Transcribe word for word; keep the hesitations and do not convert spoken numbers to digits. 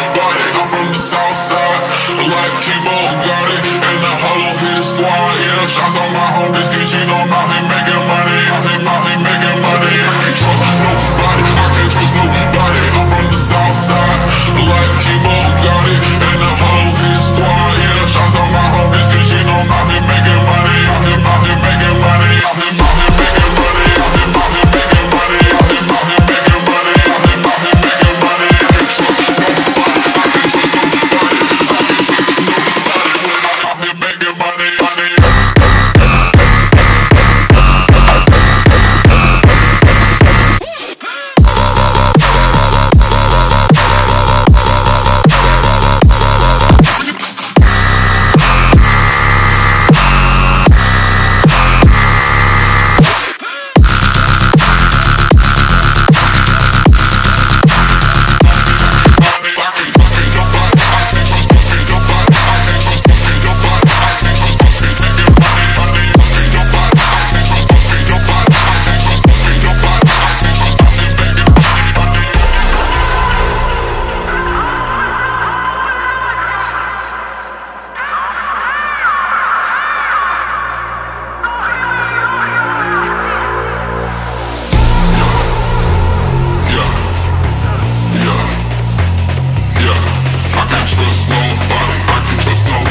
nobody. I'm from the south side, like Kibo got it. And the whole hit squad, yeah. Shots on my homies, cause you know I'm out here making money. Out here, out here making money. I can't trust nobody, I can't trust nobody. I'm from the south side, like Kibo got it. And the whole hit squad, yeah. Shots on my homies, cause you know I'm out here making money. Out here, out here making money. Out here, out here making money. Out here, out here making money. Out here, out here making money. Out here, out here making money. I can't trust nobody, I can't trust nobody. I can't trust nobody when I'm out here making money. Money. Trust nobody, I can't trust nobody.